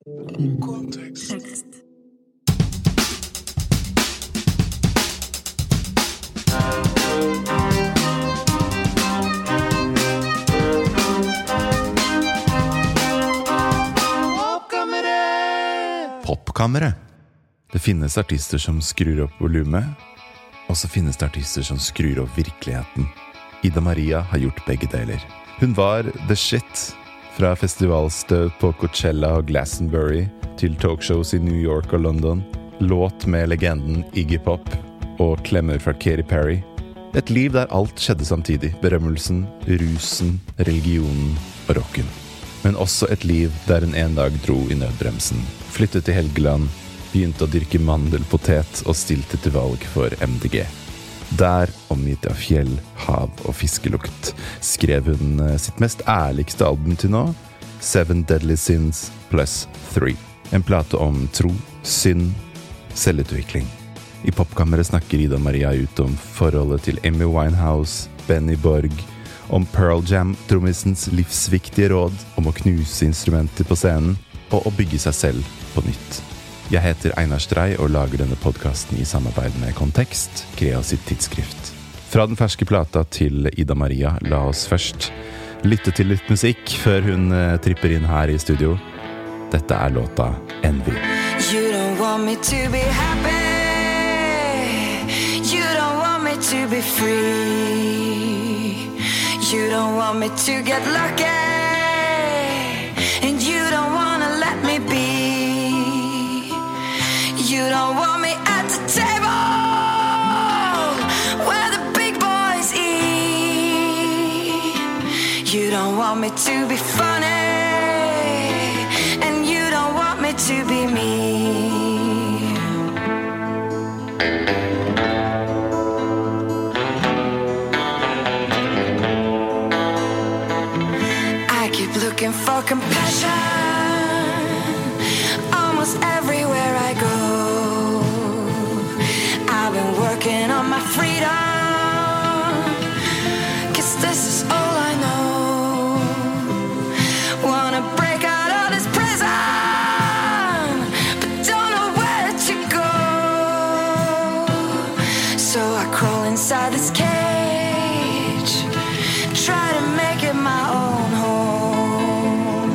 Kontekst. Popkammeret. Det finnes artister som skrur opp volumet, og så finnes det artister som skrur opp virkeligheten. Ida Maria har gjort begge deler. Hun var the shit, fra festivalstøv på Coachella og Glastonbury til talkshows i New York og London, låt med legenden Iggy Pop og klemmer fra Katy Perry. Et liv der alt skjedde samtidig, berømmelsen, rusen, religionen og rocken. Men også et liv der hun en dag dro i nødbremsen, flyttet til Helgeland, begynte å dyrke mandelpotet og stilte til valg for MDG. Der, omgitt av fjell, hav og fiskelukt, skrev hun sitt mest ærligste album til nå, Seven Deadly Sins plus 3. En plate om tro, synd, selvutvikling. I Popkammeret snakker Ida Maria ut om forholdet til Amy Winehouse, Benny Borg, om Pearl Jam-trommisens livsviktige råd om å knuse instrumenter på scenen og å bygge seg selv på nytt. Jeg heter Einar Strei og lager denne podcasten i samarbeid med Kontekst, Krea sitt tidsskrift. Fra den ferske plata til Ida Maria, la oss først lytte til litt musikk før hun tripper inn her i studio. Dette låta Envy. You don't want me to be happy. You don't want me to be free. You don't want me to get lucky. And you don't want to let me be. You don't want me at the table where the big boys eat. You don't want me to be funny. And you don't want me to be me. I keep looking for compassion almost everywhere I go. I've been working on my freedom, 'cause this is all I know. Wanna break out of this prison, but don't know where to go. So I crawl inside this cage, try to make it my own home.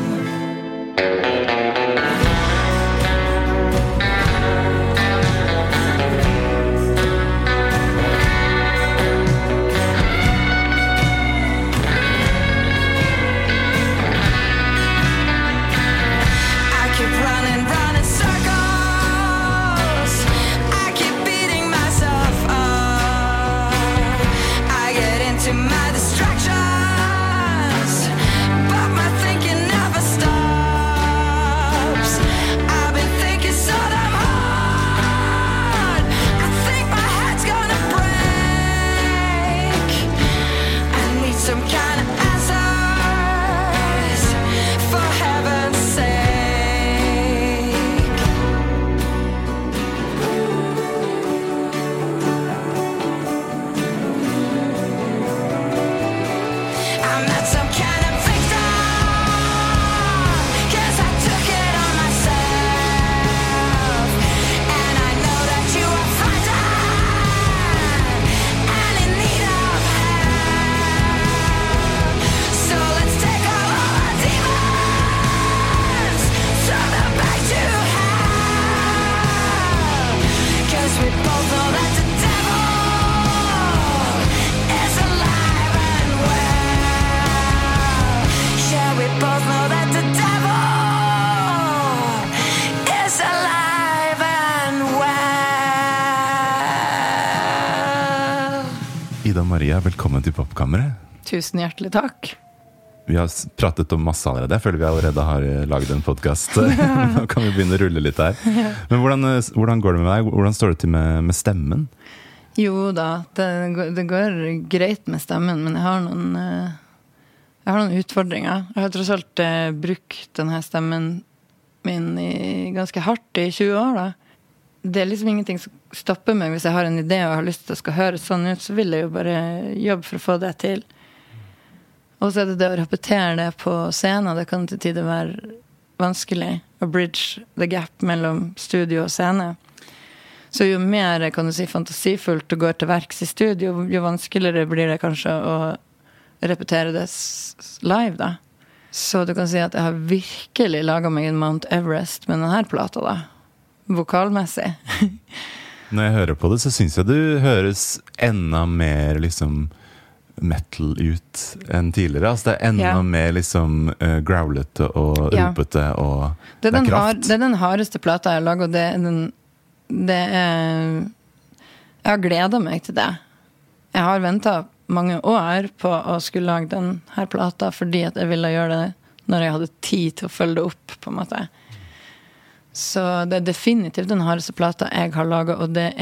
Ida Maria, velkommen til Popkammeret. Tusen hjertelig takk. Vi har pratet om masse allerede. Jeg føler vi allerede har laget en podcast. Nå kan vi begynne å rulle litt her. Men hvordan går det med deg? Hvordan står det til med stemmen? Jo da, det går greit med stemmen, men jeg har noen utfordringer. Jeg har tross alt brukt denne stemmen min ganske hardt i 20 år da. Det liksom ingenting som stopper meg. Hvis jeg har en idé og har lyst til å skal høre sånn ut, så vil jeg jo bare jobbe for å få det til. Og så det å repetere det på scenen, det kan til tider være vanskelig å bridge the gap mellom studio og scene. Så jo mer, kan du si, fantasifullt du går til verks i studio, jo vanskeligere blir det kanskje å repetere det live, da. Så du kan si at jeg har virkelig laget meg en Mount Everest med denne plata, da. Vokalmessig. Når jeg hører på det, så synes jeg du høres enda mer liksom metal ut enn tidligere. Altså det enda mer liksom growlete og ropete, og det kraft. Det den hardeste plata jeg har laget, og jeg har gledet meg til det. Jeg har ventet mange år på å skulle lage den her plata, fordi at jeg ville gjøre det når jeg hadde tid til å følge det opp, på en måte. Så det definitivt den hardeste plata jeg har laget, og det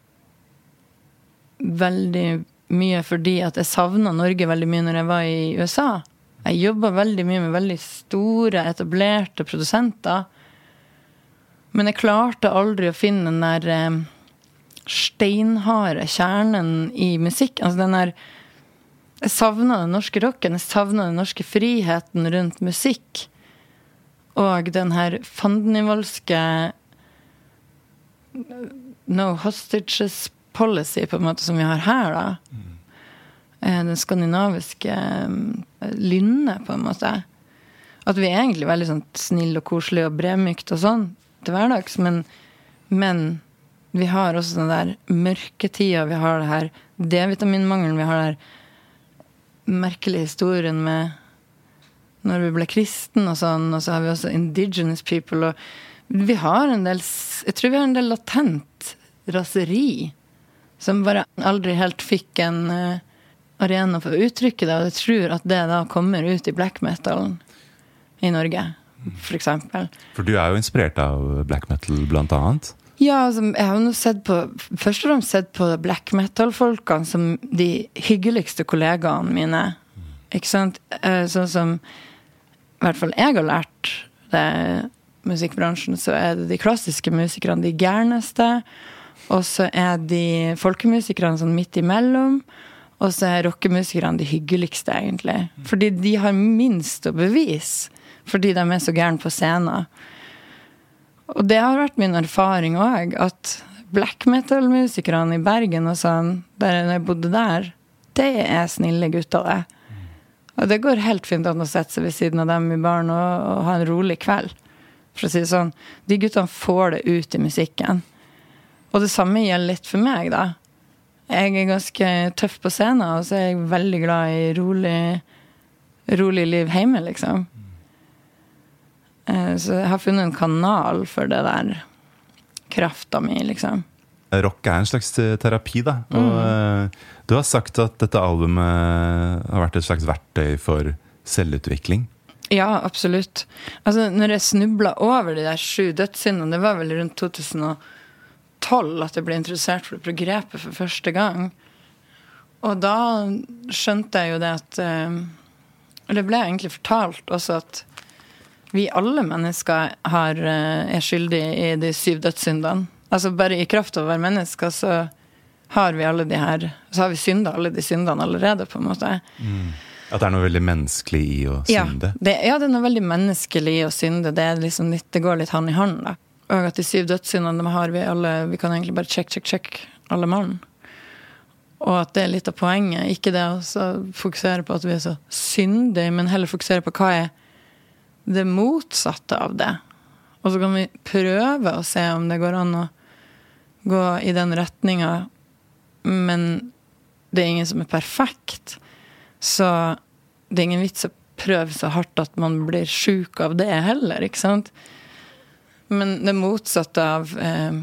veldig mye fordi at jeg savnet Norge veldig mye når jeg var i USA. Jeg jobbet veldig mye med veldig store, etablerte produsenter, men jeg klarte aldri å finne den der steinharde kjernen i musikk. Altså den der, jeg savnet den norske rocken, jeg savnet den norske friheten rundt musikk, og den her fandenivoldske no hostages policy, på en måte, som vi har her, da. Den skandinaviske lynne, på en måte. At vi egentlig veldig sånn snill og koselig og bremykt og sånn til hverdags, men vi har også den der mørketida, vi har det her D-vitaminmangelen, vi har det her merkelige historien med når vi ble kristen og sånn, og så har vi også indigenous people, og vi har jeg tror vi har en del latent raseri, som bare aldri helt fikk en arena for å uttrykke det, og jeg tror at det da kommer ut i black metalen i Norge, for eksempel. For du jo inspirert av black metal blant annet? Ja, altså, jeg har jo først og fremst sett på black metal-folkene som de hyggeligste kollegaene mine. Ikke sant? Sånn som, i hvert fall jeg har lært det musikkbransjen, så det de klassiske musikerne de gærneste, og så de folkemusikerne sånn midt imellom, og så rockemusikerne de hyggeligste, egentlig. Fordi de har minst å bevise, fordi de så gærne på scenen. Og det har vært min erfaring også, at black metal-musikerne i Bergen og sånn, der jeg bodde der, det snille gutter, det. Og det går helt fint an å sette seg ved siden av dem i baren og ha en rolig kveld. For å si det sånn, de guttene får det ut i musikken. Og det samme gjelder litt for meg, da. Jeg ganske tøff på scenen, og så jeg veldig glad i rolig liv hjemme, liksom. Så jeg har funnet en kanal for det der krafta mi, liksom. Rock en slags terapi, da. Og du har sagt at dette albumet har vært et slags verktøy for selvutvikling. Ja, absolutt. Altså, når jeg snublet over de der 7 dødssyndene, det var vel rundt 2012 at jeg ble interessert for det begrepet for første gang. Og da skjønte jeg jo det at det ble egentlig fortalt også at vi alle mennesker skyldige i de 7 dødssyndene. Altså bare i kraft av å være mennesker så har vi alle de her, så har vi syndet alle de syndene allerede, på en måte. At det noe veldig menneskelig i å synde? Ja, det noe veldig menneskelig i å synde. Det liksom litt, det går litt hand i hand, da. Og at de 7 dødssyndene har vi alle, vi kan egentlig bare check alle mann. Og at det litt av poenget, ikke det å fokusere på at vi så syndige, men heller fokusere på hva det motsatte av det. Og så kan vi prøve å se om det går an å gå i den retningen, men det ingen som perfekt. Så det ingen vits å prøve så hardt at man blir syk av det heller, ikke sant? Men det motsatte av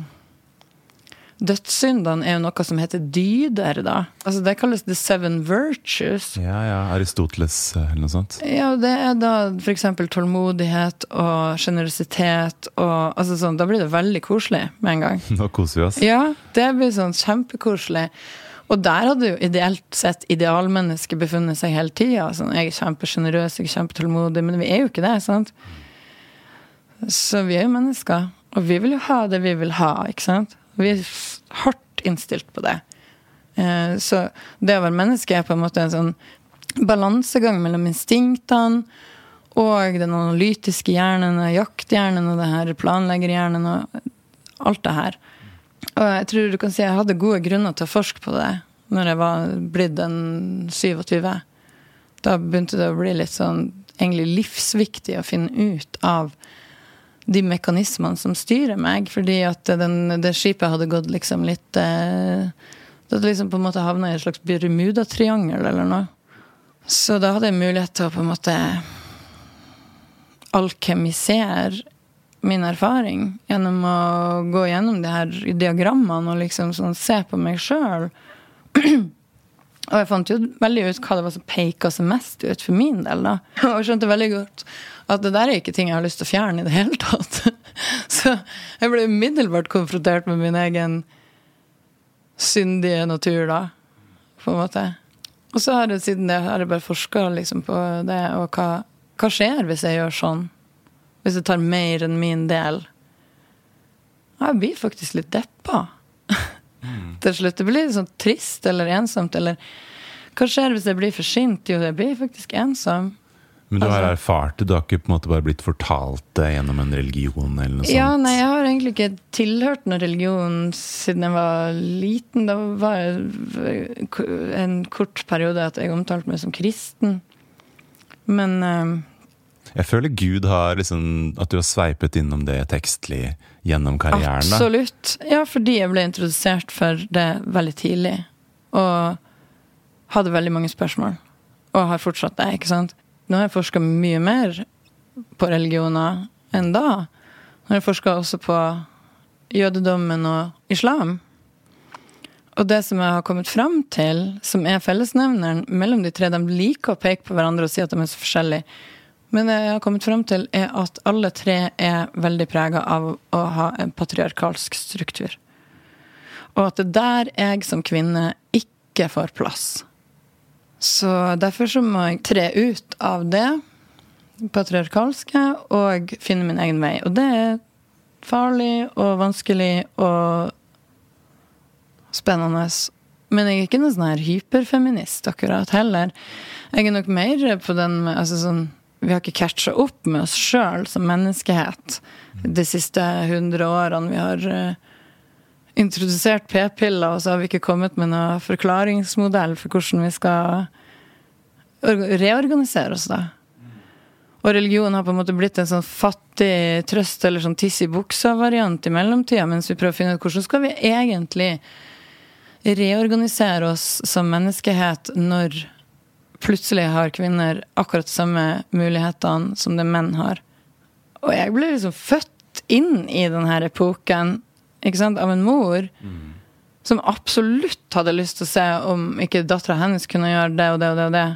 dødssyndene jo noe som heter dyder, da. Altså det kalles the 7 virtues. Ja, Aristoteles eller noe sånt. Ja, det da for eksempel tålmodighet og generøsitet og altså sånn, da blir det veldig koselig med en gang. Nå koser vi oss. Ja, det blir sånn kjempekoselig. Og der hadde jo ideelt sett idealmennesket befunnet seg hele tiden. Sånn, jeg kjempegenerøs, jeg kjempetålmodig, men vi jo ikke det, sant? Så vi jo mennesker, og vi vil jo ha det vi vil ha, ikke sant? Vi hardt innstilt på det. Så det å være menneske på en måte en sånn balansegang mellom instinktene og den analytiske hjernen, og jakthjernen, og det her planleggerhjernen, og alt det her. Og jeg tror du kan si jeg hadde gode grunner til å forske på det, når jeg var blitt en 27. Da begynte det å bli litt sånn, egentlig livsviktig å finne ut av de mekanismene som styrer meg, fordi at det skipet hadde gått liksom litt, det hadde liksom på en måte havnet i et slags Bermuda-triangel eller noe. Så da hadde jeg mulighet til å på en måte alkemisere min erfaring gjennom å gå gjennom de her diagrammene og liksom sånn se på meg selv. Og jeg fant jo veldig ut hva det var som peket seg mest ut for min del da. Og jeg skjønte veldig godt at det der er ikke ting jeg har lyst til å fjerne i det hele tatt. Så jeg ble umiddelbart konfrontert med min egen syndige natur da, på en måte. Og så har jeg siden det har jeg bare forsket liksom på det, og hva skjer hvis jeg gjør sånn? Hvis jeg tar mer enn min del? Ja, jeg blir faktisk litt deppa. Til slutt. Det blir litt sånn trist eller ensomt, eller hva skjer hvis jeg blir for sint? Jo, jeg blir faktisk ensom. Men du har erfart det, du har ikke på en måte bare blitt fortalt det gjennom en religion eller noe sånt? Ja, nei, jeg har egentlig ikke tilhørt noen religion siden jeg var liten. Da var jeg en kort periode at jeg omtalte meg som kristen. Men jeg føler Gud har liksom, at du har sveipet innom det tekstlig gjennom karrieren. Absolutt. Ja, fordi jeg ble introdusert for det veldig tidlig. Og hadde veldig mange spørsmål. Og har fortsatt det, ikke sant? Nå har jeg forsket mye mer på religioner enn da. Nå har jeg forsket også på jødedommen og islam. Og det som jeg har kommet frem til, som er fellesnevneren mellom de tre, de liker å peke på hverandre og si at de er så forskjellige. Men det jeg har kommet frem til er at alle tre er veldig preget av å ha en patriarkalsk struktur. Og at det der jeg som kvinne ikke får plass. Så derfor så må jeg tre ut av det patriarkalske og finne min egen vei. Og det er farlig og vanskelig og spennende. Men jeg er ikke noen sånn her hyperfeminist akkurat heller. Jeg er nok mer på den, altså sånn, vi har ikke catchet opp med oss selv som menneskehet de siste 100 årene. Vi har introdusert p-piller, og så har vi ikke kommet med noen forklaringsmodell for hvordan vi skal reorganisere oss da. Og religion har på en måte blitt en sånn fattig trøst eller sånn tiss i buksa variant i mellomtida, mens vi prøver å finne ut hvordan skal vi egentlig reorganisere oss som menneskehet når plutselig har kvinner akkurat samme mulighetene som det menn har. Og jeg ble liksom født inn i denne epoken, ikke sant, av en mor som absolutt hadde lyst til å se om ikke datteren hennes kunne gjøre det og det og det og det,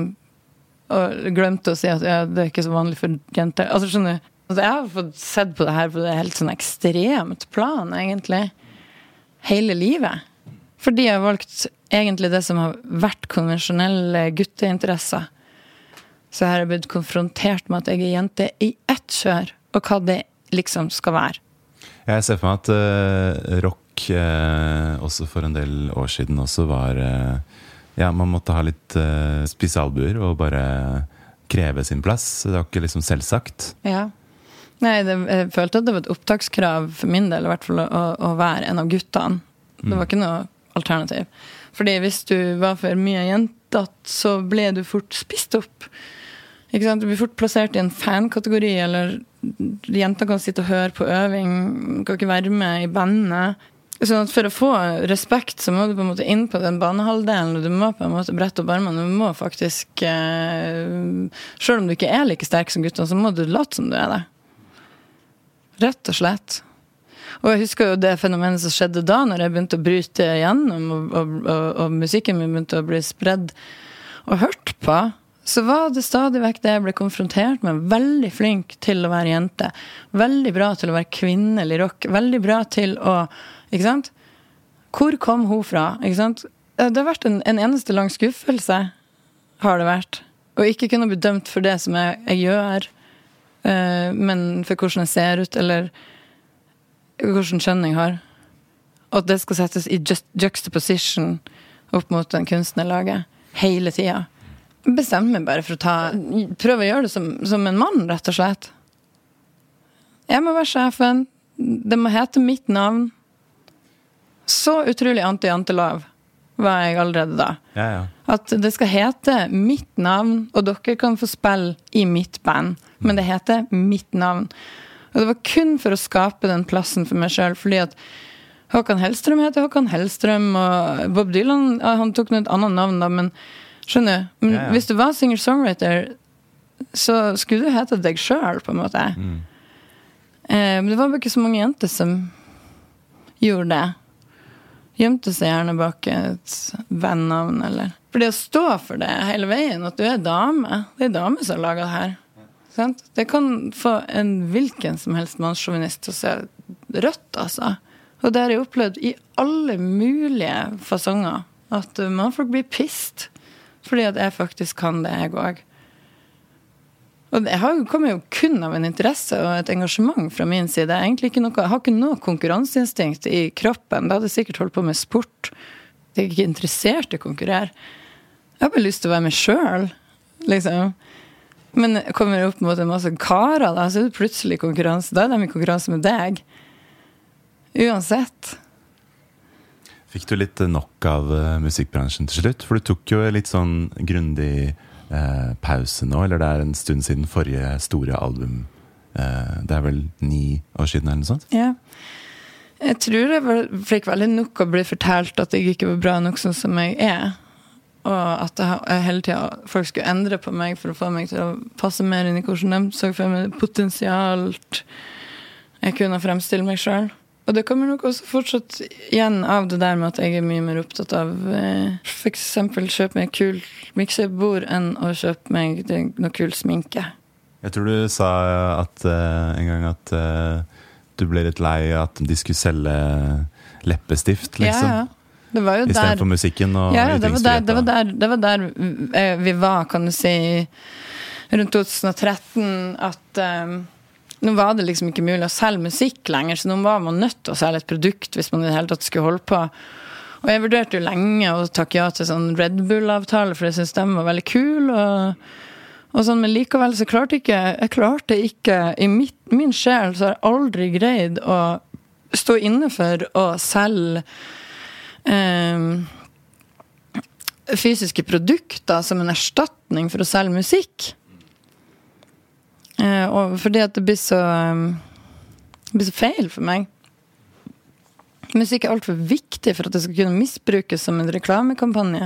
og glemte å si at ja, det er ikke så vanlig for jenter. Altså, skjønner du? Altså, jeg har fått sett på det her på det helt sånn ekstremt plan, egentlig. Hele livet. Fordi jeg har valgt egentlig det som har vært konvensjonelle gutteinteresser. Så her har jeg blitt konfrontert med at jeg er jente i ett kjør, og hva det liksom skal være. Jeg ser for meg at rock også for en del år siden også var ja, man måtte ha litt spisse albuer og bare kreve sin plass. Det var ikke liksom selvsagt. Ja. Nei, jeg følte at det var et opptakskrav for min del, i hvert fall å være en av guttene. Det var ikke noe alternativ. Fordi hvis du var for mye jente, så ble du fort spist opp. Ikke sant? Du blir fort plassert i en fan-kategori, eller jenter kan sitte og høre på øving, kan ikke være med i bandet. Så for å få respekt, så må du på en måte inn på den banehalvdelen, og du må på en måte brette opp armene, du må faktisk, selv om du ikke er like sterk som guttene, så må du late som du er det. Rett og slett. Og jeg husker jo det fenomenet som skjedde da, når jeg begynte å bryte igjennom, og musikken min begynte å bli spredd og hørt på, så var det stadig vekk det jeg ble konfrontert med. Veldig flink til å være jente. Veldig bra til å være kvinnelig rock. Veldig bra til å, ikke sant? Hvor kom hun fra? Ikke sant? Det har vært en eneste lang skuffelse, har det vært. Og ikke kunne bli dømt for det som jeg gjør, men for hvordan jeg ser ut, eller hvordan kjønn jeg har. Og at det skal settes i juxtaposition opp mot den kunstnerlaget hele tiden. bestemte meg bare for å prøve å gjøre det som en mann, rett og slett. Jeg må være sjefen. Det må hete mitt navn. Så utrolig anti-antelov var jeg allerede da. Ja. At det skal hete mitt navn, og dere kan få spille i mitt band. Men det heter mitt navn. Og det var kun for å skape den plassen for meg selv, fordi at Håkan Hellstrøm heter Håkan Hellstrøm, og Bob Dylan, han tok noe et annet navn da, men skjønner du? Men hvis du var singer-songwriter, så skulle du hete deg selv, på en måte. Men det var bare ikke så mange jenter som gjorde det. Gjemte seg gjerne bak et vennavn, eller... For det å stå for det hele veien, at du dame, det dame som har laget det her. Sant? Det kan få en hvilken som helst mannssjåvinist til å se rødt, altså. Og det har jeg opplevd i alle mulige fasonger, at mannfolk blir pissed, fordi at jeg faktisk kan det, jeg også. Og det kommer jo kun av en interesse og et engasjement fra min side. Jeg har ikke noe konkurranseinstinkt i kroppen. Da hadde jeg sikkert holdt på med sport. Jeg ikke interessert i å konkurrere. Jeg har bare lyst til å være meg selv, liksom. Men kommer jeg opp mot en masse karer, da, så det plutselig konkurranse. Da de i konkurranse med deg. Uansett. Fikk du litt nok av musikkbransjen til slutt? For du tok jo litt sånn grundig pause nå, eller det en stund siden forrige store album. Det vel 9 år siden eller noe sånt? Ja. Jeg tror jeg fikk veldig nok å bli fortalt at jeg ikke var bra nok sånn som jeg og at jeg hele tiden folk skulle endre på meg for å få meg til å passe mer inn i hvordan de så for meg potensialt jeg kunne fremstille meg selv. Og det kommer nok også fortsatt igjen av det der med at jeg mye mer opptatt av for eksempel kjøpe meg kul miksebord enn å kjøpe meg noe kul sminke. Jeg tror du sa at en gang at du ble litt lei at de skulle selge leppestift, liksom. Ja. Det var jo i stedet for musikken og det var der vi var, kan du si, rundt 2013, at nå var det liksom ikke mulig å selge musikk lenger, så nå var man nødt til å selge et produkt hvis man i det hele tatt skulle holde på. Og jeg vurderte jo lenge å takke ja til sånn Red Bull-avtale, for jeg synes de var veldig kul, og sånn, men likevel så klarte jeg ikke i min sjel så har jeg aldri greid å stå inne for å selge fysiske produkter som en erstatning for å selge musikk. Og fordi at det blir så feil for meg. Musikk alt for viktig for at det skal kunne misbrukes som en reklamekampanje.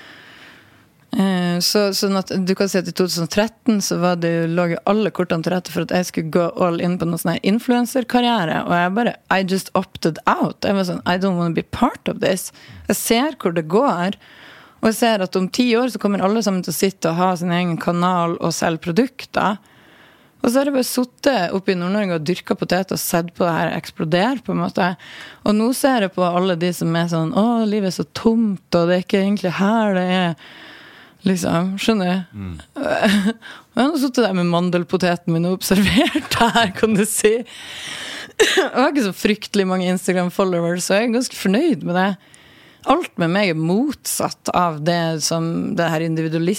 Sånn at du kan si at i 2013 så lå jo alle kortene til rette for at jeg skulle gå all in på noen sånn her influencer-karriere, og I just opted out. Jeg var sånn, I don't want to be part of this. Jeg ser hvor det går, og jeg ser at om 10 år så kommer alle sammen til å sitte og ha sin egen kanal og selge produkter. Og så har jeg bare suttet oppe i Nord-Norge og dyrket potet og sett på det her eksplodere på en måte. Og nå ser jeg på alle de som sånn, livet så tomt, og det ikke egentlig her det liksom, skjønner du? Og jeg har suttet der med mandelpoteten min og observert her, kan du si. Jeg har ikke så fryktelig mange Instagram-followers, så jeg ganske fornøyd med det. Alt med meg motsatt av det som det her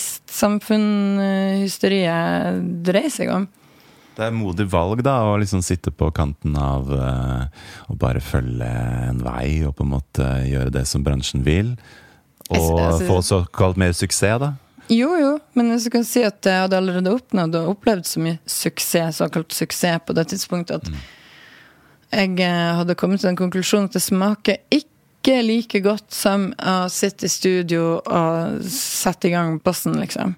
individualistsamfunn-hysteriet dreier seg om. Det modig valg da, å liksom sitte på kanten av å bare følge en vei og på en måte gjøre det som bransjen vil, og få såkalt mer suksess da. Jo, men jeg kan si at jeg hadde allerede oppnådd og opplevd så mye suksess, såkalt suksess på det tidspunktet, at jeg hadde kommet til en konklusjon at det smaker ikke like godt som å sitte i studio og sette i gang bossen, liksom.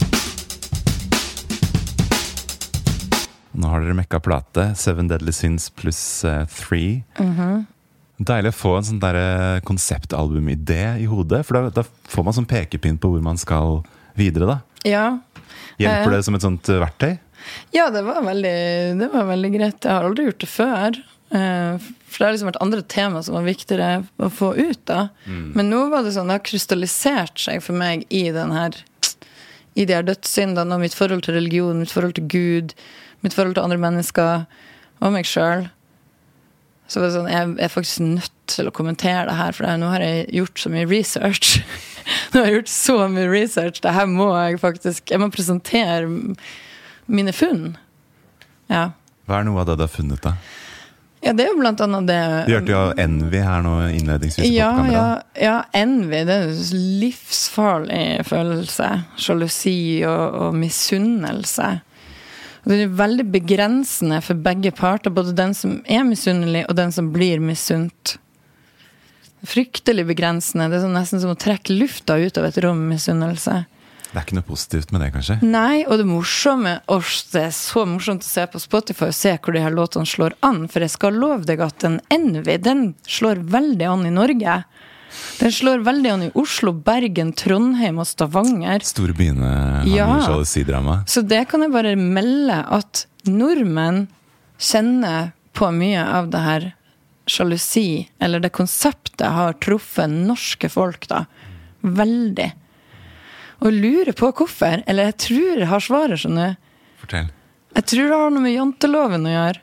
Nå har dere mekka plate, 7 Deadly Sins pluss 3. Deilig å få en sånn der konseptalbum-idé i hodet, for da får man sånn pekepinn på hvor man skal videre da. Ja. Hjelper det som et sånt verktøy? Ja, det var veldig greit. Jeg har aldri gjort det før. For det har liksom vært andre tema som var viktigere å få ut da. Men nå var det sånn, det har krystallisert seg for meg i de her dødssyndene, og mitt forhold til religion, mitt forhold til Gud, mitt forhold til andre mennesker og meg selv. Så var det sånn, jeg faktisk nødt til å kommentere det her, for nå har jeg gjort så mye research. Nå har jeg gjort så mye research. Det her må jeg må presentere mine funn. Ja. Hva noe av det du har funnet da? Ja, det jo blant annet det... Du hørte jo envy her nå innledningsvis på kamera. Ja, envy, det en livsfarlig følelse. Jalousi og misunnelse. Det veldig begrensende for begge parter, både den som misunnelig og den som blir misunnt. Fryktelig begrensende. Det nesten som å trekke lufta ut av et rom med misunnelse. Det ikke noe positivt med det, kanskje? Nei, og det morsomme, det så morsomt å se på Spotify og se hvor de her låtene slår an, for jeg skal love deg at den envy, den slår veldig an i Norge. Den slår veldig an i Oslo, Bergen, Trondheim og Stavanger. Store byene har mye jalousidrama. Så det kan jeg bare melde at nordmenn kjenner på mye av det her jalousi, eller det konseptet har truffet norske folk da. Veldig. Og lurer på hvorfor, eller jeg tror jeg har svaret, skjønner du. Fortell. Jeg tror det har noe med janteloven å gjøre.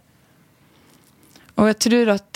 Og jeg tror at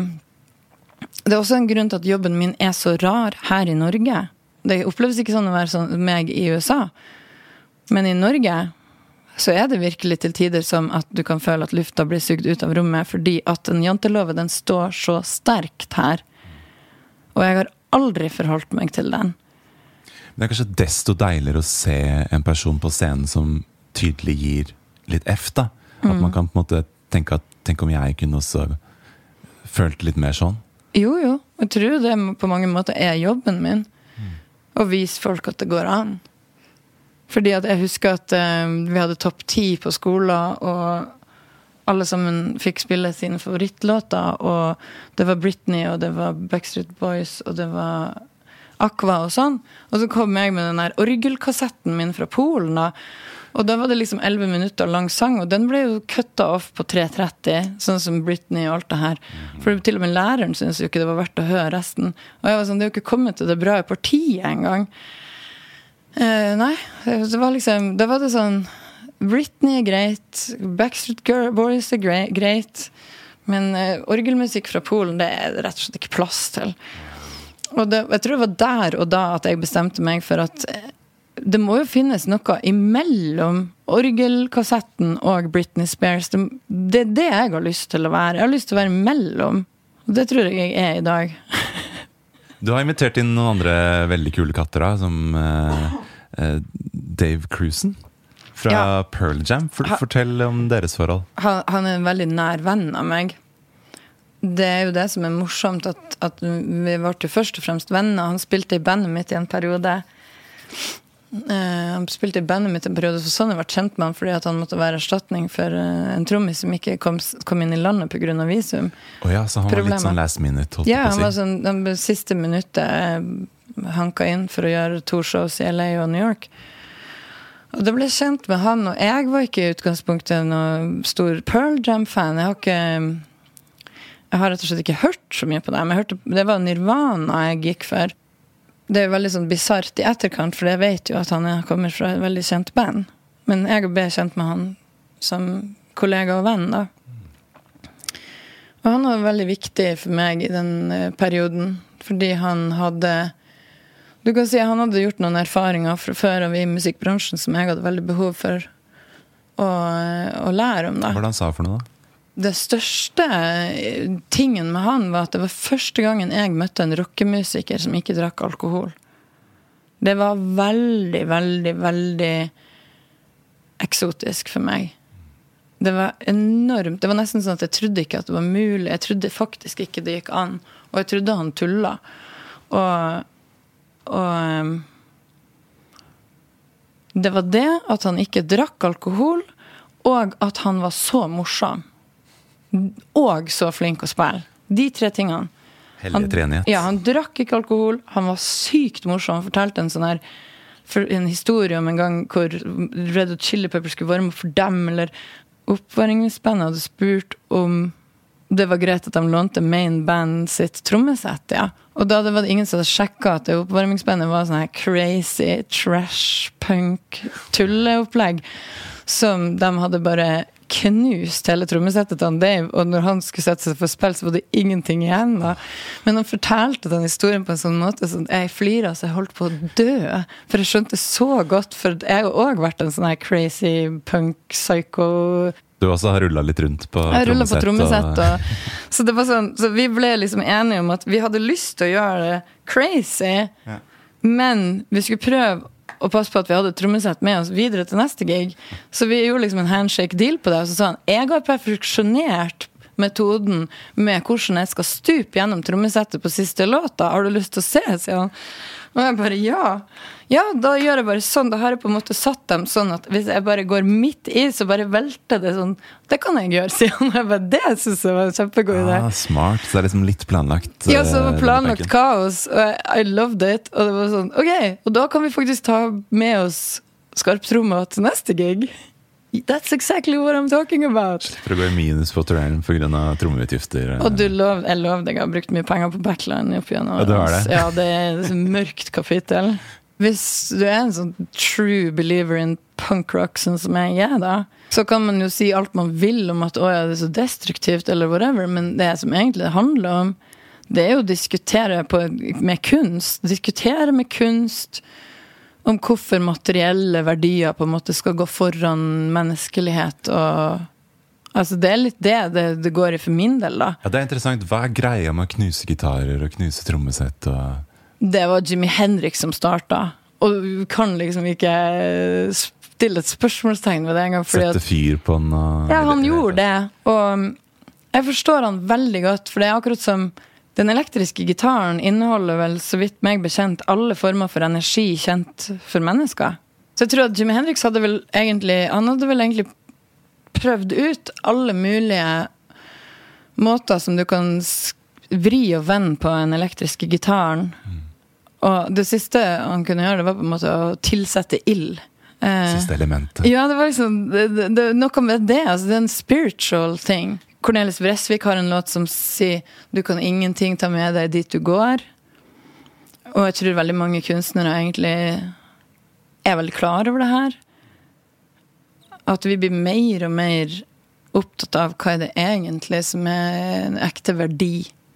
det også en grunn til at jobben min så rar her i Norge. Det oppleves ikke sånn å være sånn meg i USA. Men i Norge så det virkelig til tider som at du kan føle at lufta blir sugd ut av rommet, fordi at den janteloven, den står så sterkt her. Og jeg har aldri forholdt meg til den. Det kanskje desto deiligere å se en person på scenen som tydelig gir litt F da. At man kan på en måte tenke at tenk om jeg kunne også følt litt mer sånn. Jo, jeg tror det på mange måter jobben min. Å vise folk at det går an. Fordi at jeg husker at vi hadde topp 10 på skolen, og alle sammen fikk spille sine favorittlåter, og det var Britney, og det var Backstreet Boys, og det var Aqua og sånn. Og så kom jeg med den der orgelkassetten min fra Polen da. Og da var det liksom 11 minutter lang sang, og den ble jo kuttet off på 3:30, sånn som Britney og alt det her. For til og med læreren synes jo ikke det var verdt å høre resten. Og jeg var sånn, det jo ikke kommet til det bra i partiet en gang. Nei, det var liksom, da var det sånn, Britney greit, Backstreet Boys greit, men orgelmusikk fra Polen, det rett og slett ikke plass til. Og jeg tror det var der og da at jeg bestemte meg for at det må jo finnes noe imellom orgelkassetten og Britney Spears. Det det jeg har lyst til å være. Jeg har lyst til å være mellom. Og det tror jeg i dag. Du har invitert inn noen andre veldig kule katter da, som Dave Cruisen fra Pearl Jam. Fortell om deres forhold. Han en veldig nær venn av meg. Det jo det som morsomt at vi var til først og fremst venner. Han spilte i bandet mitt i en periode. Så sånn jeg vært kjent med han fordi at han måtte være erstatning for en trommis som ikke kom inn i landet på grunn av visum. Ja, så han var litt sånn last minute, holdt ja, på å si. Han var sånn, den siste minuttet hanka inn for å gjøre 2 shows i LA og New York. Og det ble kjent med han, og jeg var ikke i utgangspunktet noen stor Pearl Jam-fan. Jeg har rett og slett ikke hørt så mye på dem. Det var Nirvana jeg gikk for. Det veldig sånn bizarrt i etterkant, for jeg vet jo at han kommer fra et veldig kjent band. Men jeg ble kjent med han som kollega og venn da. Og han var veldig viktig for meg i den perioden, fordi han hadde, du kan si han hadde gjort noen erfaringer fra før av i musikkbransjen som jeg hadde veldig behov for å lære om da. Hva var det han sa for noe da? Det største tingen med han var at det var første gangen jeg møtte en rockemusiker som ikke drakk alkohol. Det var veldig, veldig, veldig eksotisk for meg. Det var enormt. Det var nesten sånn at jeg trodde ikke at det var mulig. Jeg trodde faktisk ikke det gikk an. Og jeg trodde han tulla. Og det var det at han ikke drakk alkohol, og at han var så morsom. Og så flink å spille. De 3 tingene. Hellig treenighet. Ja, han drakk ikke alkohol. Han var sykt morsom. Han fortalte en historie om en gang hvor Red Hot Chili Peppers skulle varme opp for dem, eller oppvarmingsbandet hadde spurt om det var greit at de lånte main band sitt trommesett, ja. Og da var det ingen som hadde sjekket at det oppvarmingsbandet var sånn her crazy, trash, punk, tulleopplegg som de hadde bare knust hele trommesettet til han Dave, og når han skulle sette seg for spill, så var det ingenting igjen da. Men han fortalte den historien på en sånn måte, så jeg fliret, så jeg holdt på å dø, for jeg skjønte så godt, for jeg har også vært en sånn her crazy punk, psycho. Du også har rullet litt rundt på Jeg rullet på trommesett. trommesett, så det var sånn, så vi ble liksom enige om at vi hadde lyst til å gjøre det crazy, men vi skulle prøve og passe på at vi hadde trommesett med oss videre til neste gig. Så vi gjorde liksom en handshake-deal på det, og så sa han, jeg har perfeksjonert metoden med hvordan jeg skal stupe gjennom trommesettet på siste låta. Har du lyst til å se, sier han. Og jeg bare, ja, da gjør jeg bare sånn. Da har jeg på en måte satt dem sånn at hvis jeg bare går midt i, så bare velter det sånn. Det kan jeg gjøre, sier han. Jeg bare, det synes jeg var en kjempegod idé. Smart, så det liksom litt planlagt. Ja, så det var planlagt kaos, og I loved it. Og det var sånn, ok, og da kan vi faktisk ta med oss skarptrommet til neste gig. That's exactly what I'm talking about. For å gå i minus på turnéen for grunn av trommeutgifter. Og jeg lovde jeg har brukt mye penger på backline opp igjen. Ja, du har det. Ja, det er et mørkt kapittel. Hvis du er en sånn true believer in punk rock, sånn som jeg er da, så kan man jo si alt man vil om at ja, det er så destruktivt eller whatever, men det som egentlig det handler om, det er jo å diskutere med kunst, om hvorfor materielle verdier på en måte skal gå foran menneskelighet, og altså det er litt det går i for min del da. Ja, det er interessant. Hva er greia med å knuse gitarer og knuse trommesett? Det var Jimi Hendrix som startet, og vi kan liksom ikke stille et spørsmålstegn ved det en gang. Sette fyr på den? Ja, han gjorde det, og jeg forstår han veldig godt, for det er akkurat som den elektriske gitaren inneholder vel, så vidt meg bekjent, alle former for energi kjent for mennesker. Så jeg tror at Jimi Hendrix hadde vel egentlig prøvd ut alle mulige måter som du kan vri og vende på en elektriske gitaren. Og det siste han kunne gjøre, det var på en måte å tilsette ild. Siste elementet. Ja, det var liksom det noe med det, altså det er en spiritual ting. Cornelis Vreeswijk har en låt som sier du kan ingenting ta med deg dit du går, og jeg tror veldig mange kunstnere egentlig er veldig klar over det her, at vi blir mer og mer opptatt av hva er det egentlig som er en ekte verdi,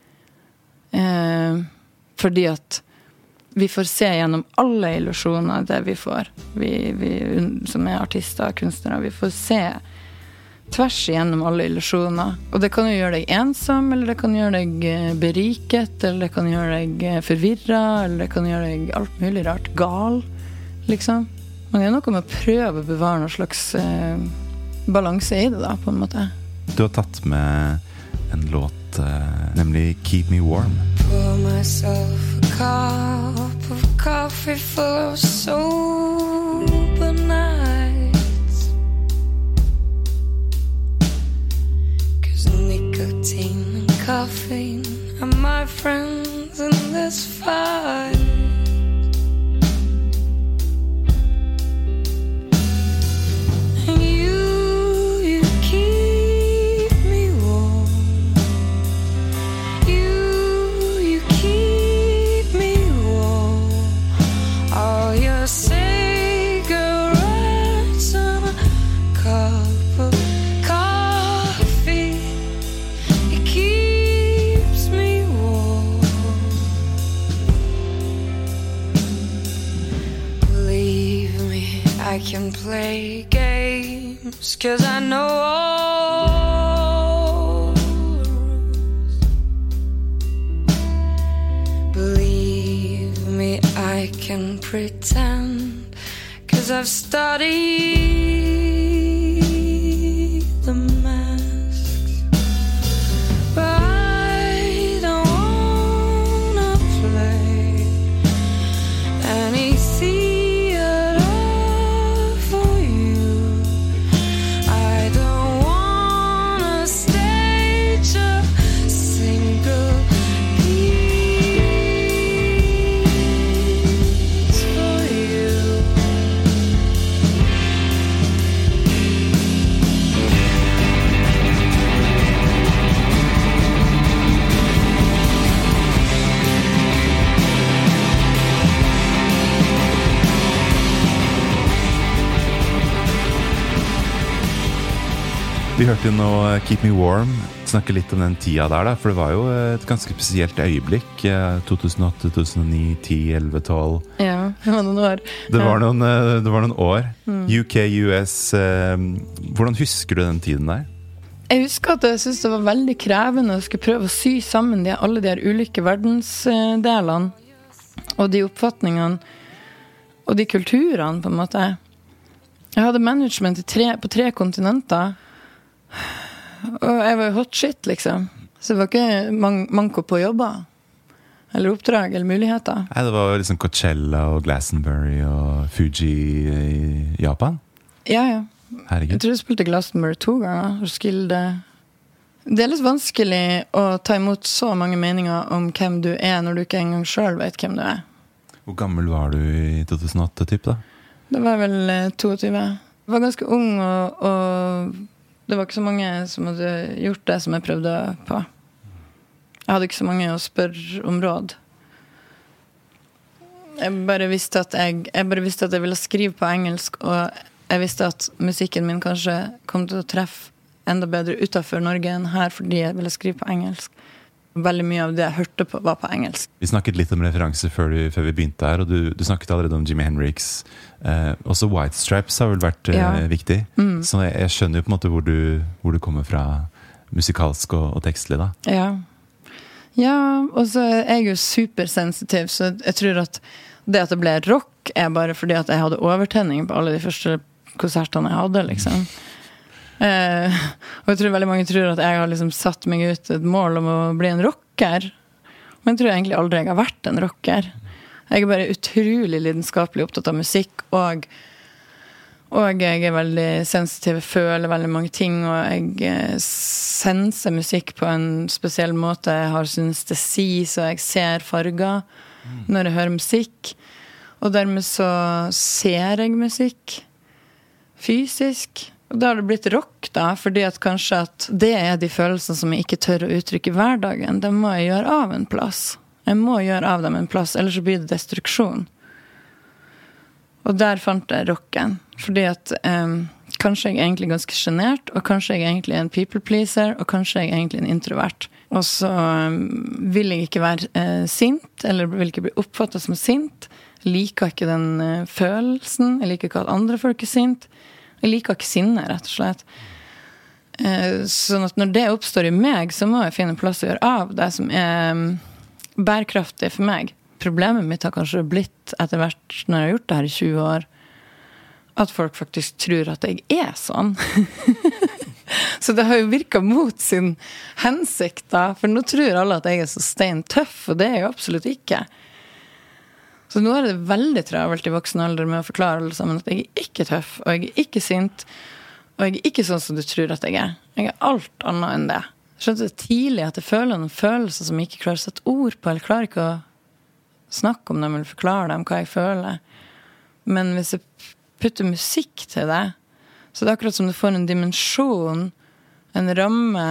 fordi at vi får se gjennom alle illusjoner det vi får, vi som er artister og kunstnere, vi får se tvers igjennom alle illusjoner. Og det kan jo gjøre deg ensom, eller det kan gjøre deg beriket, eller det kan gjøre deg forvirret, eller det kan gjøre deg alt mulig rart gal, liksom. Men det er noe med å prøve å bevare noen slags balanse i det da, på en måte. Du har tatt med en låt, nemlig Keep Me Warm. Pour myself a cup of coffee for sober nights. Nicotine and caffeine are my friends in this fight. And you keep me warm. You keep me warm. All your cigarettes and a cup of coffee. Keeps me warm. Believe me, I can play games, 'cause I know all the rules. Believe me, I can pretend, 'cause I've studied the masks. But I don't wanna play any theater for you. I don't wanna stage a single piece for you. Vi hørte nå Keep Me Warm, snakke litt om den tida der da, for det var jo et ganske spesielt øyeblikk, 2008, 2009, 10, 11, 12. Ja, det var noen år. Det var noen år. UK, US, hvordan husker du den tiden der? Jeg husker at jeg synes det var veldig krevende å skulle prøve å sy sammen alle de her ulike verdensdelene, og de oppfatningene, og de kulturene på en måte. Jeg hadde management på 3 kontinenter, og jeg var jo hot shit, liksom. Så det var ikke manko på jobber, eller oppdrag, eller muligheter. Nei, det var liksom Coachella og Glastonbury og Fuji i Japan. Ja. Herregud. Jeg tror jeg spilte Glastonbury 2 ganger, og Skilde. Det er litt vanskelig å ta imot så mange meninger om hvem du er, når du ikke engang selv vet hvem du er. Hvor gammel var du i 2008, typ da? Det var vel 22. Jeg var ganske ung, og det var ikke så mange som hadde gjort det som jeg prøvde på. Jeg hadde ikke så mange å spørre om råd. Jeg bare visste at jeg ville skrive på engelsk, og jeg visste at musikken min kanskje kom til å treffe enda bedre utenfor Norge enn her, fordi jeg ville skrive på engelsk. Veldig mye av det jeg hørte på var på engelsk. Vi snakket litt om referanser før vi begynte her, og du snakket allerede om Jimi Hendrix. Også White Stripes har vel vært viktig. Så jeg skjønner jo på en måte hvor du kommer fra musikalsk og tekstlig da. Ja, og så er jeg jo supersensitiv, så jeg tror at det ble rock er bare fordi at jeg hadde overtenning på alle de første konsertene jeg hadde, liksom. Og jeg tror veldig mange tror at jeg har liksom satt meg ut et mål om å bli en rocker, men jeg tror egentlig aldri jeg har vært en rocker. Jeg er bare utrolig lidenskapelig opptatt av musikk, og jeg er veldig sensitiv, føler veldig mange ting, og jeg senser musikk på en spesiell måte. Jeg har synestesi, så jeg ser farger når jeg hører musikk, og dermed så ser jeg musikk fysisk. Og da har det blitt rock da, fordi at kanskje at det er de følelsene som jeg ikke tør å uttrykke i hverdagen. Det må jeg gjøre av en plass. Jeg må gjøre av dem en plass, ellers så blir det destruksjon. Og der fant jeg rocken. Fordi at kanskje jeg egentlig er ganske genert, og kanskje jeg egentlig er en people pleaser, og kanskje jeg egentlig er en introvert. Og så vil jeg ikke være sint, eller vil ikke bli oppfattet som sint. Jeg liker ikke den følelsen, jeg liker ikke at andre folk er sint. Jeg liker ikke sinne, rett og slett. Sånn at når det oppstår i meg, så må jeg finne plass å gjøre av det som er bærekraftig for meg. Problemet mitt har kanskje blitt etter hvert, når jeg har gjort det her i 20 år, at folk faktisk tror at jeg er sånn. Så det har jo virket mot sin hensikt da, for nå tror alle at jeg er så steintøff, og det er jeg absolutt ikke. Så nå er det veldig travelt i voksen alder med å forklare alle sammen at jeg er ikke tøff, og jeg er ikke sint, og jeg er ikke sånn som du tror at jeg er. Jeg er alt annet enn det. Jeg skjønte det tidlig at jeg føler noen følelser som jeg ikke klarer å sette ord på, eller klarer ikke å snakke om dem, eller forklare dem hva jeg føler. Men hvis jeg putter musikk til det, så det er akkurat som du får en dimensjon, en ramme,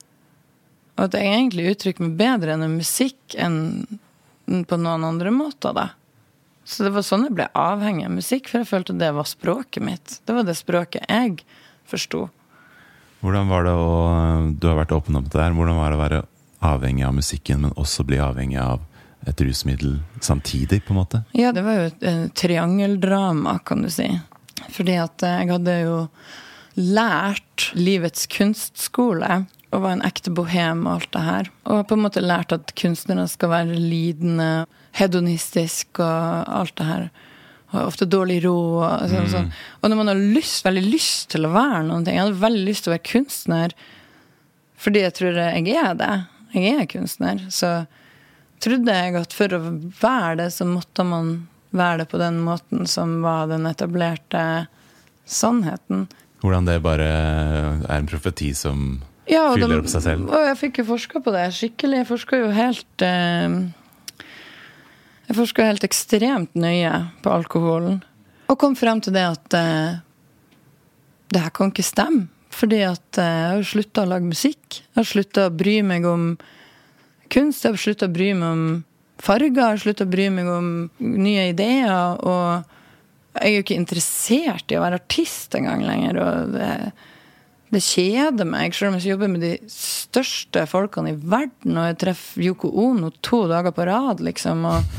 og at jeg egentlig uttrykker meg bedre enn musikk enn på noen andre måter da. Så det var sånn jeg ble avhengig av musikk, for jeg følte det var språket mitt. Det var det språket jeg forstod. Hvordan var det du har vært åpen om det der, hvordan var det å være avhengig av musikken, men også bli avhengig av et rusmiddel samtidig, på en måte? Ja, det var jo et triangeldrama, kan du si. Fordi at jeg hadde jo lært livets kunstskole, og var en ekte bohem og alt det her. Og på en måte lært at kunstnere skal være lidende, hedonistisk og alt det her. Og ofte dårlig ro og sånn. Og når man har veldig lyst til å være noen ting, jeg hadde veldig lyst til å være kunstner, fordi jeg tror jeg er det. Jeg er kunstner. Så trodde jeg at for å være det, så måtte man være det på den måten som var den etablerte sannheten. Hvordan det bare er en profeti som fyller opp seg selv. Og jeg fikk jo forsket på det skikkelig. Jeg forsket helt ekstremt nøye på alkoholen. Og kom frem til det at det her kan ikke stemme. Fordi at jeg har sluttet å lage musikk. Jeg har sluttet å bry meg om kunst. Jeg har sluttet å bry meg om farger. Jeg har sluttet å bry meg om nye ideer. Og jeg er jo ikke interessert i å være artist en gang lenger. Og Det kjeder meg, selv om jeg jobber med de største folkene i verden, og jeg treffer Yoko Ono 2 dager på rad, liksom, og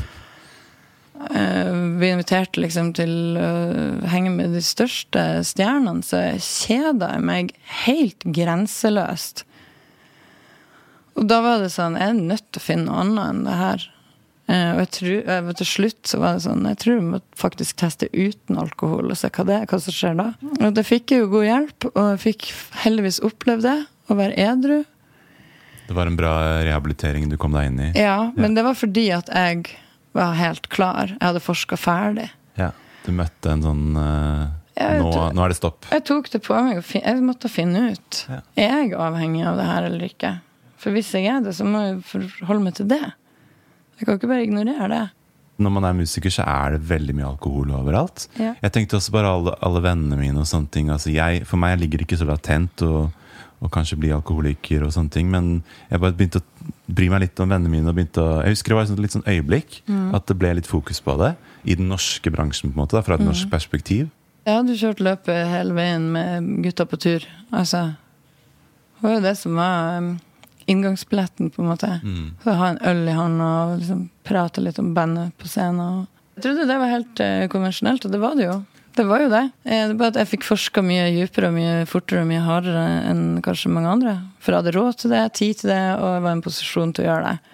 blir invitert liksom, til å henge med de største stjernene, så kjeder jeg meg helt grenseløst. Og da var det sånn, jeg nødt til å finne noe annet enn det her. Og jeg tror, til slutt så var det sånn, jeg tror jeg må faktisk teste uten alkohol og se hva som skjer da. Og det fikk jeg jo god hjelp, og jeg fikk heldigvis oppleve det, å være edru. Det var en bra rehabilitering du kom deg inn i. Ja, men det var fordi at jeg var helt klar. Jeg hadde forsket ferdig. Ja, du møtte en sånn, nå er det stopp. Jeg tok det på meg, og jeg måtte finne ut, er jeg avhengig av det her eller ikke? For hvis jeg er det, så må jeg forholde meg til det. Jeg kan ikke bare ignorere det. Når man er musiker, så er det veldig mye alkohol overalt. Ja. Jeg tenkte også bare alle vennene mine og sånne ting. Altså for meg ligger det ikke så latent og kanskje bli alkoholiker og sånne ting, men jeg bare begynte å bry meg litt om vennene mine og jeg husker det var et litt sånn øyeblikk at det ble litt fokus på det i den norske bransjen på en måte, fra et norsk perspektiv. Jeg hadde kjørt løpet hele veien med gutta på tur. Altså, det var jo det som var inngangsbilletten på en måte. Så ha en øl i hånda og liksom prate litt om bandet på scenen. Jeg trodde det var helt konvensjonelt, og det var det jo. Det var jo det. Det er bare at jeg fikk forsket mye dypere og mye fortere og mye hardere enn kanskje mange andre. For jeg hadde råd til det, tid til det, og jeg var i en posisjon til å gjøre det.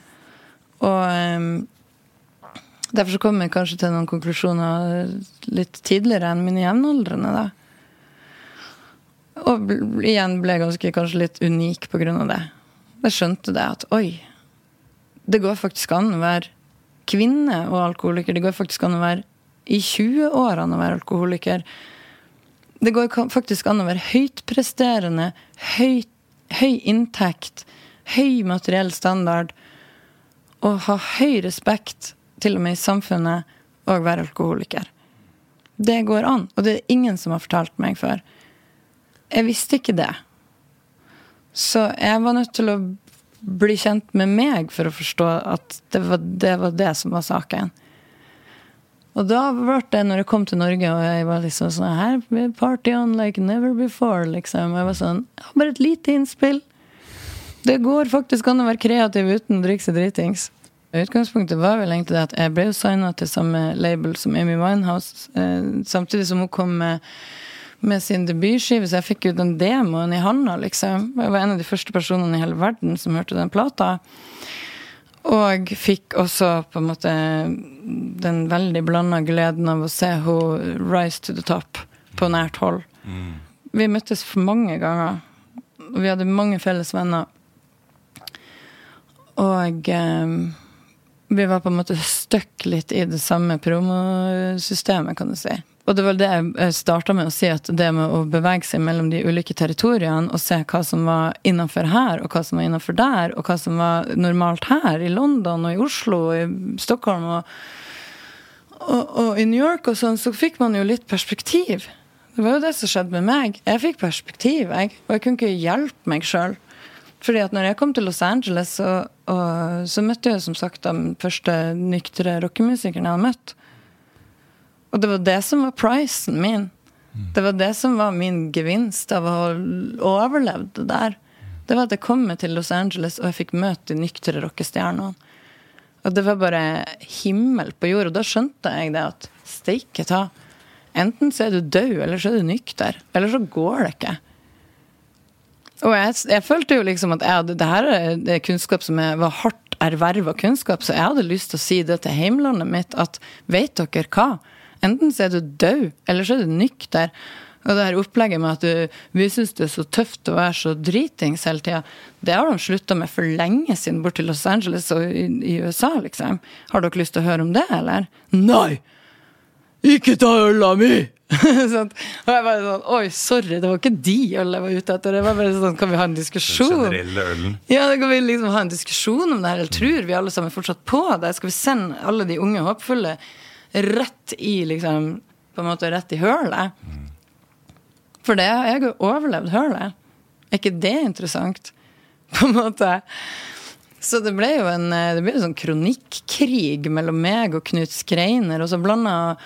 Og derfor så kom jeg kanskje til noen konklusjoner litt tidligere enn mine jevnaldrende da. Og igjen ble jeg kanskje litt unik på grunn av det. Jeg skjønte det at, oi, det går faktisk an å være kvinne og alkoholiker. Det går faktisk an å være i 20-årene å være alkoholiker. Det går faktisk an å være høytpresterende, høy inntekt, høy materiell standard, og ha høy respekt til og med i samfunnet og være alkoholiker. Det går an, og det er ingen som har fortalt meg før. Jeg visste ikke det. Så jeg var nødt til å bli kjent med meg for å forstå at det var det som var saken. Og da ble det, når jeg kom til Norge, og jeg var liksom sånn, her, party on like never before, liksom. Jeg var sånn, bare et lite innspill. Det går faktisk an å være kreativ uten å drikke seg dritings. Utgangspunktet var vel egentlig det at jeg ble jo signet til samme label som Amy Winehouse, samtidig som hun kom med sin debutskive, så jeg fikk jo den demoen i handa, liksom. Jeg var en av de første personene i hele verden som hørte den plata. Og fikk også på en måte den veldig blandet gleden av å se hun rise to the top på nært hold. Vi møttes for mange ganger, og vi hadde mange felles venner. Og vi var på en måte støkk litt i det samme promosystemet, kan du si. Og det var det jeg startet med å si, at det med å bevege seg mellom de ulike territoriene og se hva som var innenfor her, og hva som var innenfor der, og hva som var normalt her, i London og i Oslo og i Stockholm og i New York og sånn, så fikk man jo litt perspektiv. Det var jo det som skjedde med meg. Jeg fikk perspektiv, og jeg kunne ikke hjelpe meg selv. Fordi at når jeg kom til Los Angeles, så møtte jeg som sagt den første nyktre rockemusikeren jeg hadde møtt. Og det var det som var prisen min. Det var det som var min gevinst av å ha overlevd det der. Det var at jeg kom til Los Angeles, og jeg fikk møte de nyktre rockestjernene. Og det var bare himmel på jord, og da skjønte jeg det at steike ta. Enten så er du død, eller så er du nykter. Eller så går det ikke. Og jeg følte jo liksom at det her er kunnskap som var hardt ervervet kunnskap, så jeg hadde lyst til å si det til heimlandet mitt, at vet dere hva? Enten så er du død, eller så er du nykter. Og det her opplegget med at vi synes det er så tøft å være så dritings hele tiden, det har de sluttet med for lenge siden bort til Los Angeles og i USA, liksom. Har dere lyst til å høre om det, eller? Nei! Ikke ta øla mi! Sånn. Og jeg bare sånn, oi, sorry, det var ikke de øl jeg var ute etter. Det var bare sånn, kan vi ha en diskusjon? Den generelle ølen. Ja, da kan vi liksom ha en diskusjon om det her, eller tror vi alle sammen fortsatt på det? Skal vi sende alle de unge håpfulle rett i, liksom, på en måte rett i hølet? For det, jeg har jo overlevd hølet. Er ikke det interessant? På en måte. Så det ble jo en sånn kronikkrig mellom meg og Knut Skreiner, og så blandet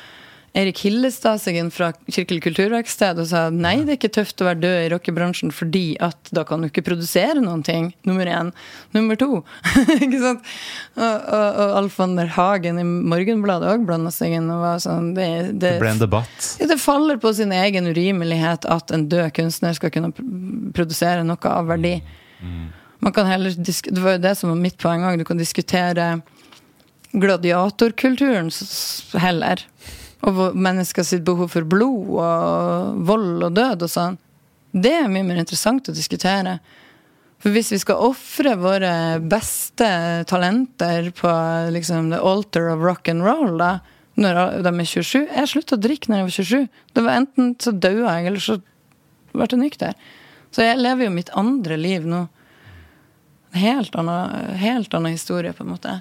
Erik Hillestad seg inn fra Kirkelig kulturverksted og sa nei, det ikke tøft å være død i rockebransjen fordi at da kan du ikke produsere noen ting, nummer 1. Nummer 2, ikke sant? Og Alf van der Hagen i Morgenbladet også blandet seg inn og var sånn, det ble en debatt. Det faller på sin egen urimelighet at en død kunstner skal kunne produsere noe av verdi. Man kan heller, det var jo det som var mitt poeng også, du kan diskutere gladiatorkulturen heller, og mennesker sitt behov for blod og vold og død og sånn. Det mye mer interessant å diskutere. For hvis vi skal offre våre beste talenter på liksom the altar of rock and roll da, når de 27, jeg sluttet å drikke når jeg var 27. Det var enten så døde jeg, eller så ble jeg nykter. Så jeg lever jo mitt andre liv nå. Helt annen historie på en måte.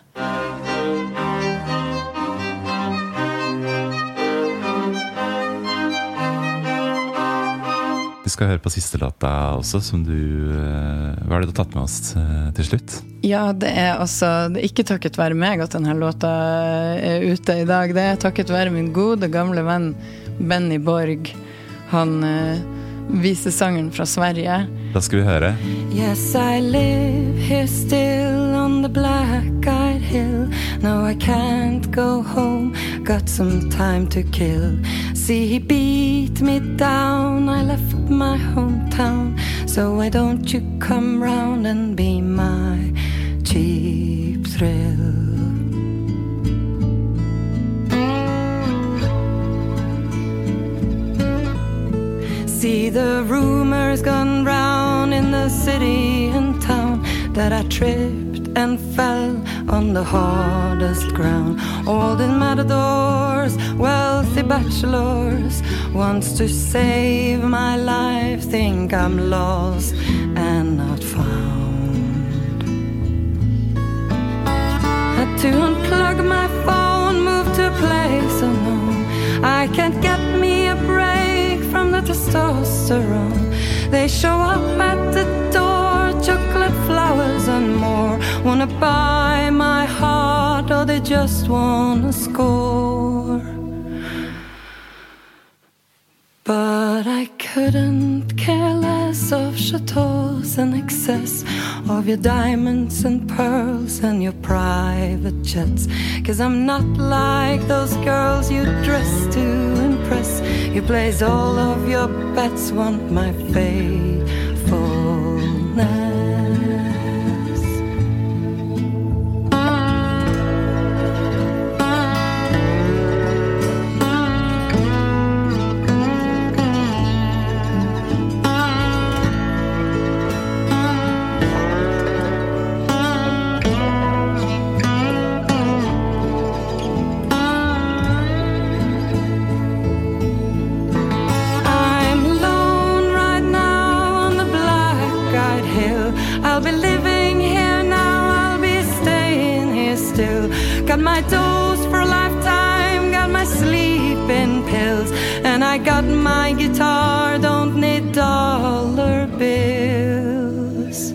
Vi skal høre på siste låta også, som hva det du har tatt med oss til slutt? Ja, det er ikke takket være meg at denne låta er ute i dag. Det er takket være min gode, gamle venn Benny Borg. Han visesangeren fra Sverige. Da skal vi høre. Yes, I live here still on the black-eyed hill. No, I can't go home, got some time to kill. See, he beat me down, I left my hometown. So why don't you come round and be my cheap thrill? See, the rumors gone round in the city and town that I tripped and fell on the hardest ground. All the matadors, wealthy bachelors, wants to save my life, think I'm lost and not found. Had to unplug my phone, move to a place unknown. I can't get me a break from the testosterone. They show up at the door, chocolate flowers and more. Wanna buy my heart, or they just wanna score. But I couldn't care less of chateaus and excess of your diamonds and pearls and your private jets. 'Cause I'm not like those girls you dress to impress. You place all of your bets, want my faithfulness. My dose for a lifetime, got my sleeping pills, and I got my guitar, don't need dollar bills.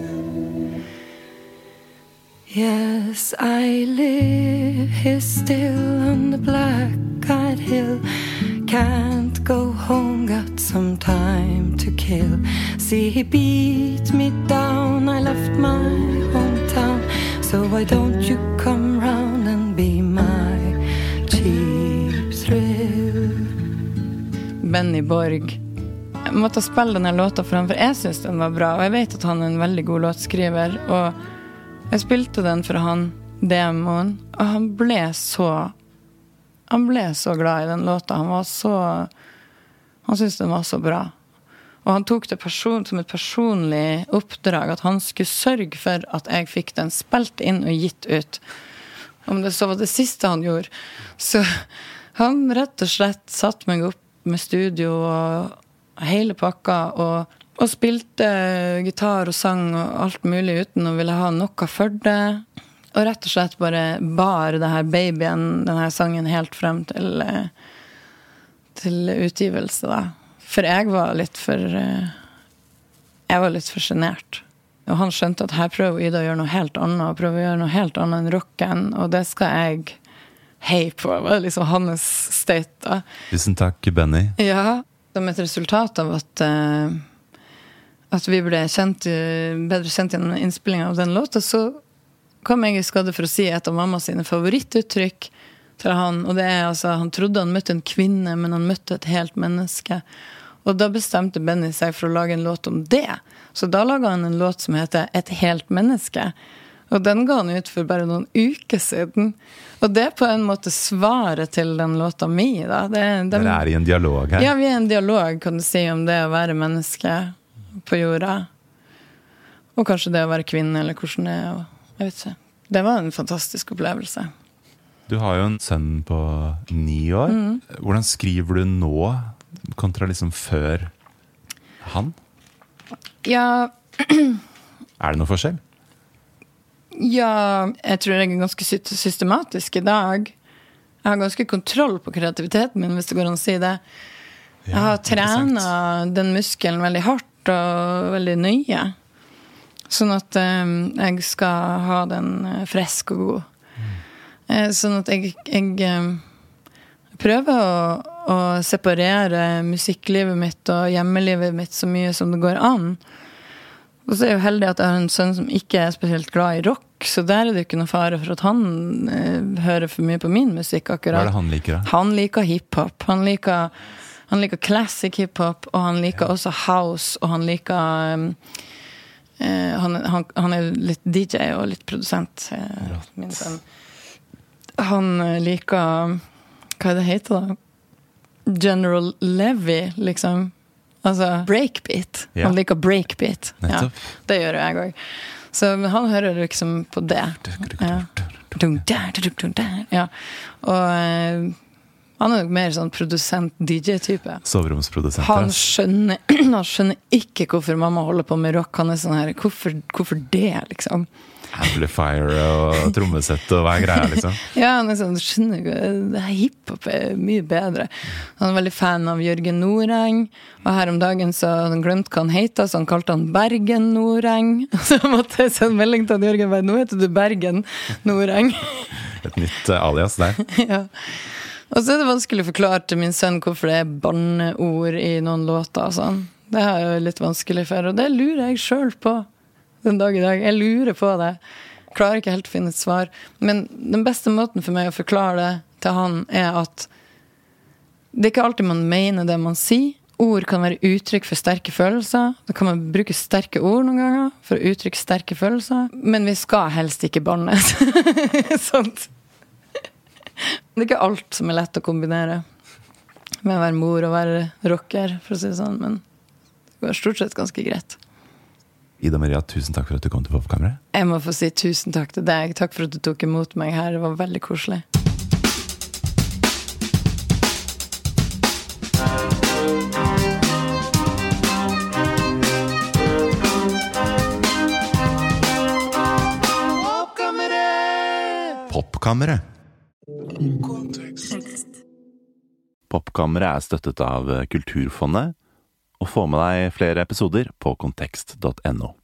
Yes, I live here still on the black-eyed hill. Can't go home, got some time to kill. See, he beat me down, I left my hometown. So why don't you come round and be my cheap thrill? Benny Borg. Jeg måtte spille denne låta for han, for jeg synes den var bra, og jeg vet at han er en veldig god låtskriver, og jeg spilte den for han, demoen, og han ble så glad i den låta. Han syntes den var så bra. Og han tok det som et personlig oppdrag at han skulle sørge for at jeg fikk den spilt inn og gitt ut. Om det så var det siste han gjorde. Så han rett og slett satt meg opp med studio og hele pakka og spilte gitar og sang og alt mulig uten å ville ha noe for det. Og rett og slett bare bar det her babyen, denne sangen helt frem til utgivelse da. For jeg var litt for genert. Og han skjønte at her prøver Ida å gjøre noe helt annet, og prøver å gjøre noe helt annet enn rocken, og det skal jeg hei på. Det var liksom hans støyt da. Tusen takk, Benny. Ja, som et resultat av at vi ble bedre kjent gjennom innspillingen av den låta, så kom jeg i skade for å si et av mamma sine favorittuttrykk til han, og det altså, han trodde han møtte en kvinne, men han møtte et helt menneske. Og da bestemte Benny seg for å lage en låt om det. Så da laget han en låt som heter Et helt menneske. Og den ga han ut for bare noen uker siden. Og det på en måte svaret til den låta mi, da. Dere i en dialog her? Ja, vi en dialog, kan du si, om det å være menneske på jorda. Og kanskje det å være kvinne, eller hvordan det er. Jeg vet ikke. Det var en fantastisk opplevelse. Du har jo en sønn på 9 år. Hvordan skriver du nå, kontra liksom før han? Ja. Er det noe forskjell? Ja, jeg tror jeg er ganske systematisk i dag. Jeg har ganske kontroll på kreativiteten min, hvis det går an å si det. Jeg har trenet den muskelen veldig hardt og veldig nøye. Sånn at jeg skal ha den frisk og god. Sånn at jeg prøver å separere musikklivet mitt og hjemmelivet mitt så mye som det går an. Og så er jeg jo heldig at jeg har en sønn som ikke er spesielt glad i rock, så der er det jo ikke noe fare for at han hører for mye på min musikk akkurat. Hva er det han liker da? Han liker hiphop, han liker classic hiphop, og han liker også house, og han liker han er litt DJ og litt produsent, min sønn. Han liker, hva det heter da? General Levy, liksom. Altså breakbeat. Ja. Han liker breakbeat. Ja, det gjør jeg også. Så han hører liksom på det. Ja. Og han er nok mer sånn produsent-DJ-type. Soveromsprodusent. Han skjønner ikke hvorfor mamma holder på med rock. Han er sånn her, hvorfor det, liksom? Amplifier og trommesett og hva er greia, liksom? Ja, han er sånn, skjønner ikke, hiphop er mye bedre. Han er veldig fan av Jørgen Noreng, og her om dagen så hadde han glemt hva han heter, så han kalte han Bergen Noreng. Så måtte jeg sende melding til Jørgen, nå heter du Bergen Noreng. Et nytt alias der. Ja. Og så er det vanskelig å forklare til min sønn hvorfor det er banneord i noen låter og sånn. Det er jo litt vanskelig for, og det lurer jeg selv på den dag i dag. Jeg lurer på det. Klarer ikke helt å finne et svar. Men den beste måten for meg å forklare det til han er at det er ikke alltid man mener det man sier. Ord kan være uttrykk for sterke følelser. Da kan man bruke sterke ord noen ganger for å uttrykke sterke følelser. Men vi skal helst ikke bannes. Sånt. Det er ikke alt som er lett å kombinere med å være mor og være rocker, for å si det sånn. Men det går stort sett ganske greit. Ida Maria, tusen takk for at du kom til Popkammeret. Jeg må få si tusen takk til deg. Takk for at du tok imot meg her. Det var veldig koselig. Popkammeret. Popkammeret er støttet av Kulturfondet, og få med deg flere episoder på kontekst.no.